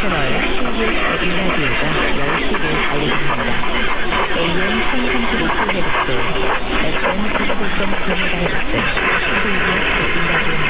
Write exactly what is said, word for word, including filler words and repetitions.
채널 티비에스 인라디오가 열 시를 알려드립니다. 에이엠 천삼십이 킬로헤르츠, 에프엠 구십오 점 구 메가헤르츠, 티비에스 인라디오